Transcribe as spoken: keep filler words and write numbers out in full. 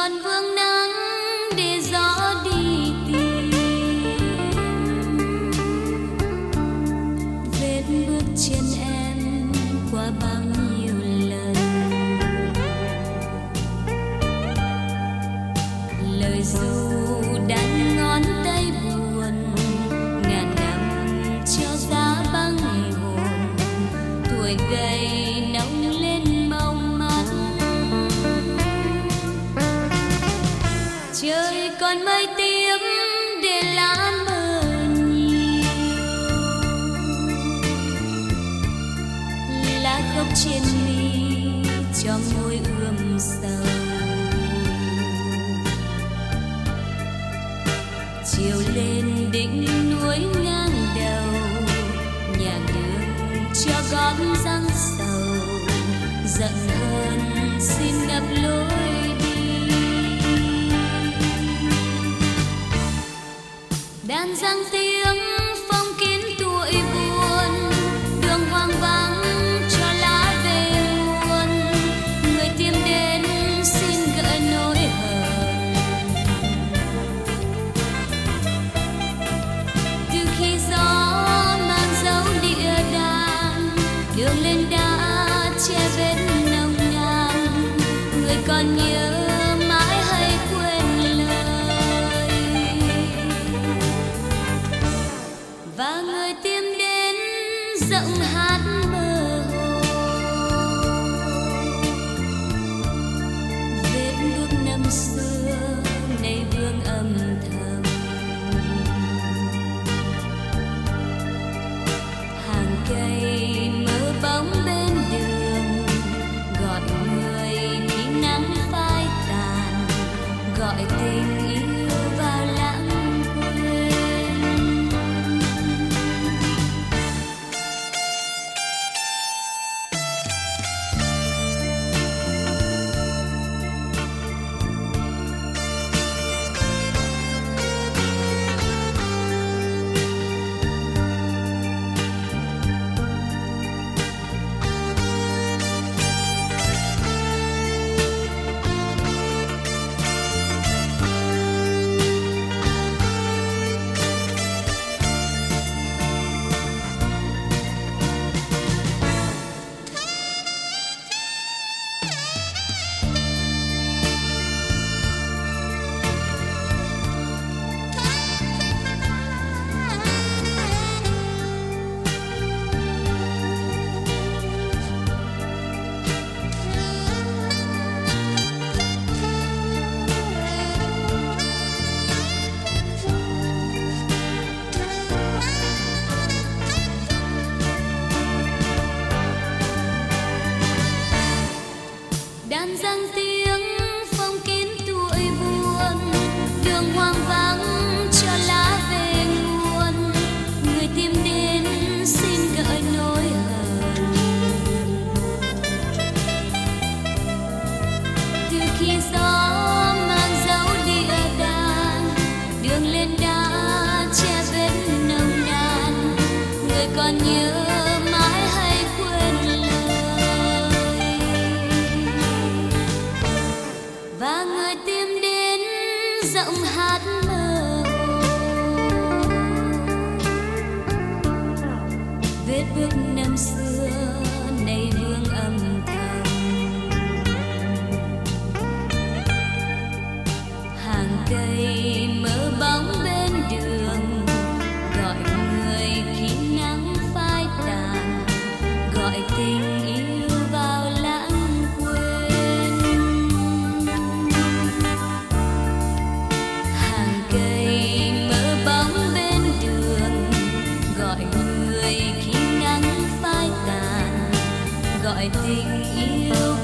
còn vương nắng để gió đi tìm vết bước chân em qua bao nhiêu lần. Lời ru đan ngón tay buồn ngàn năm cho giá băng hồn, tuổi gầy nóng lên mong mắt. Trời còn mây tím để lá mờ nhiều, lá khóc trên mi cho môi ươm sầu. Chiều lên đỉnh núi ngang đầu, nhà đường cho gót răng sầu. Giận hơn xin ngập lối đi, đàn giang tiếng phong kín tuổi buồn. Đường hoang vắng cho lá về muôn, người tìm đến xin gợi nỗi hờn. Từ khi gió mang dấu địa đàng, đường lên đã che vết nồng nàn. Người còn nhớ mãi hay quên lời, và người tìm đến giọng hát mơ hồ. Vết bước năm xưa nay vương âm thầm, hàng cây mơ bóng bên đường. Gọi người khi nắng phai tàn, gọi tình yêu vào lãng quên. Đàn giang tiếng phong kín tuổi buồn, đường hoang vắng cho lá về nguồn. Người tìm đến xin gợi nỗi hờn. Từ khi gió mang dấu địa đàng, đường lên đã che vết nồng nàn. Người còn nhớ mãi hay quên lời, và người tìm đến giọng hát mơ hồ. Vết bước năm xưa nay vương âm thầm, hàng cây mơ bóng bên đường. Gọi người khi nắng phai tàn, gọi tình yêu vào lãng quên. Hàng cây mơ bóng bên đường, gọi người khi nắng phai tàn, gọi tình yêu